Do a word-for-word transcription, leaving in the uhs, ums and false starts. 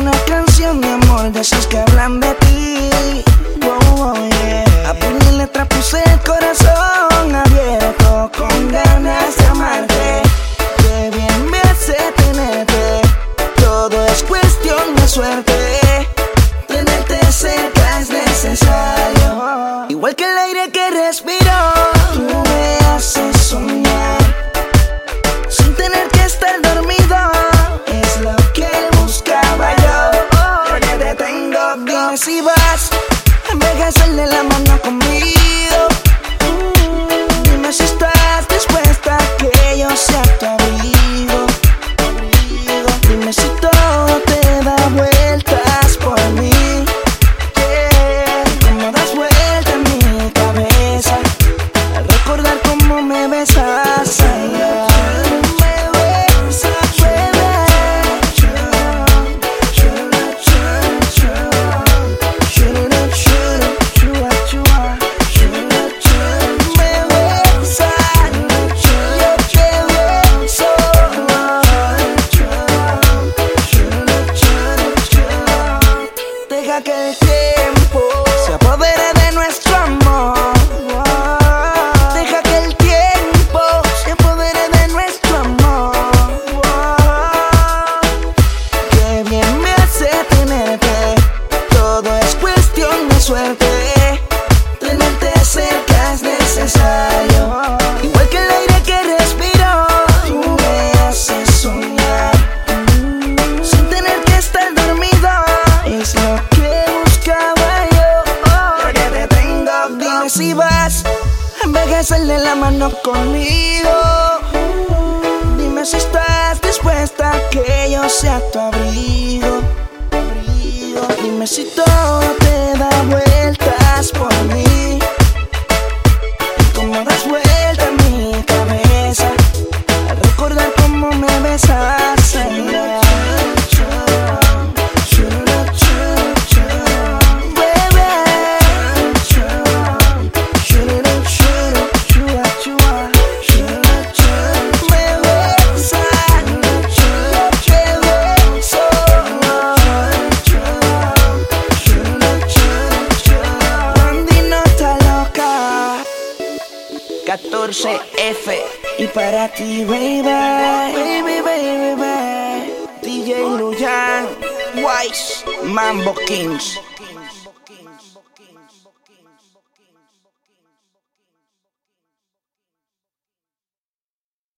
una canción de amor de esas que hablan de ti. Oh, oh, yeah. A mi letra puse el corazón abierto con ganas de amarte. Qué bien me hace tenerte, todo es cuestión de suerte. Tenerte cerca es necesario, igual que el aire que respiro. Tú me haces soñar sin tener que estar dormido. Es lo que buscaba yo, porque te tengo. Dime si vas a envejecerle la mano conmigo. Dime si estás dispuesta a que yo sea tu abrigo. Dime si todo te da vueltas por mí. Yeah. Cómo das vuelta en mi cabeza al recordar cómo me besas. Ay, yeah. Que el tiempo se apodere de nuestro amor. Deja que el tiempo se apodere de nuestro amor. Qué bien me hace tenerte, todo es cuestión de suerte. Tenerte cerca es necesario, igual que el aire que respiro. Tú me haces soñar sin tener que estar dormido. Es lo si vas a envejecerle la mano conmigo. Dime si estás dispuesta a que yo sea tu abrigo. Dime si todo te da vueltas por mí. Cómo das vuelta en mi cabeza al recordar cómo me besas. catorce F y para ti, baby, baby, baby, baby. D J Luyan, Wise, Mambo Kings.